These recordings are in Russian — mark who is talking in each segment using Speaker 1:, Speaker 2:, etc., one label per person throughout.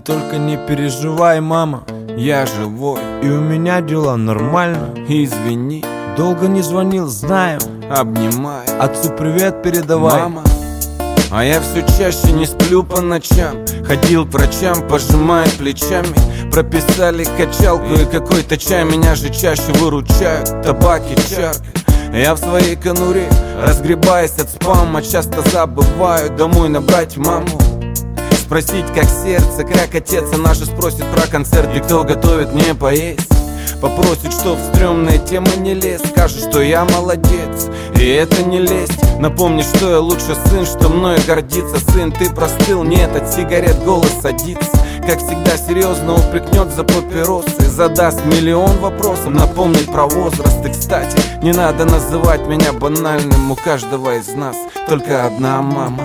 Speaker 1: только не переживай, мама, я живой, и у меня дела нормально. Извини, долго не звонил, знаю, обнимай, отцу привет передавай, мама. А я все чаще не сплю по ночам, ходил к врачам, пожимая плечами. Прописали качалку и какой-то чай, меня же чаще выручают табак и чарка. Я в своей конуре, разгребаясь от спама, часто забываю домой набрать маму. Спросить, как сердце, как отец, она же спросит про концерт, и кто готовит мне поесть. Попросит, что в стрёмные темы не лез, скажет, что я молодец, и это не лезть. Напомни, что я лучше сын, что мною гордится. Сын, ты простыл, нет, от сигарет голос садится. Как всегда серьезно упрекнет за папиросы, задаст миллион вопросов, напомнит про возраст. И, кстати, не надо называть меня банальным, у каждого из нас только одна мама.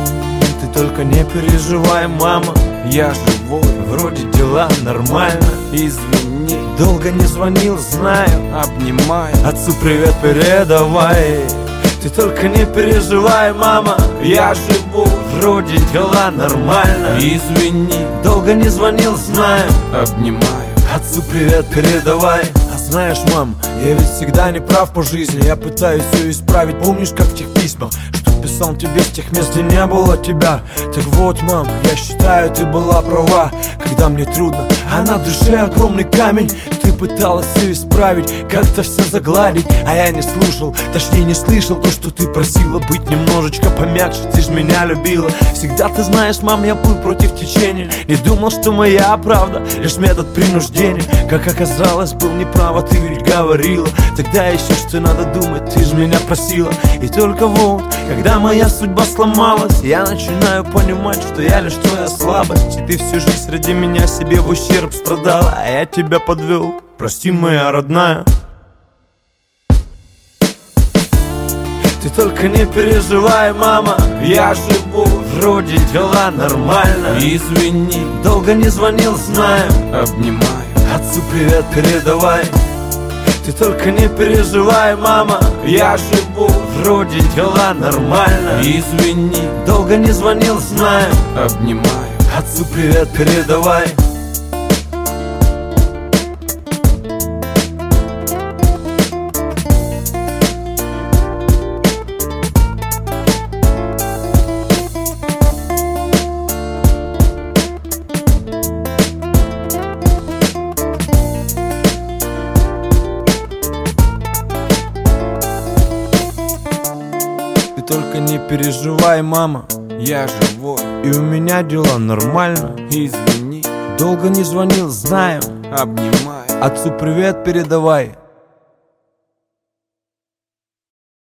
Speaker 1: Ты только не переживай, мама, я живой, вроде дела нормально. Извини, долго не звонил, знаю, обнимай, отцу привет передавай. Ты только не переживай, мама, я живу, вроде дела нормально. Извини, долго не звонил, знаю, обнимаю, отцу привет передавай. А знаешь, мам, я ведь всегда не прав по жизни, я пытаюсь все исправить. Помнишь, как в тех письмах, что писал тебе с тех мест, где не было тебя? Так вот, мам, я считаю, ты была права, когда мне трудно, а на душе огромный камень. Ты пыталась все исправить, как-то все загладить, а я не слушал, точнее не слышал то, что ты просила быть немножечко помягче. Ты ж меня любила, всегда ты знаешь, мам, я был против течения. Не думал, что моя правда лишь метод принуждения. Как оказалось, был неправ, а ты ведь говорила тогда еще, что надо думать, ты ж меня просила. И только вот, когда моя судьба сломалась, я начинаю понимать, что я лишь твоя слабость. И ты всю жизнь ради меня себе в ущерб страдала, а я тебя подвел, прости, моя родная. Ты только не переживай, мама, я живу, вроде дела нормально. Извини, долго не звонил, знаю, обнимаю, отцу привет передавай. Ты только не переживай, мама, я живу, вроде дела нормально. Извини, долго не звонил, знаю, обнимаю, отцу привет передавай. Ты только не переживай, мама, я живой, и у меня дела нормально. Извини, долго не звонил, знаю, обнимай, отцу привет передавай.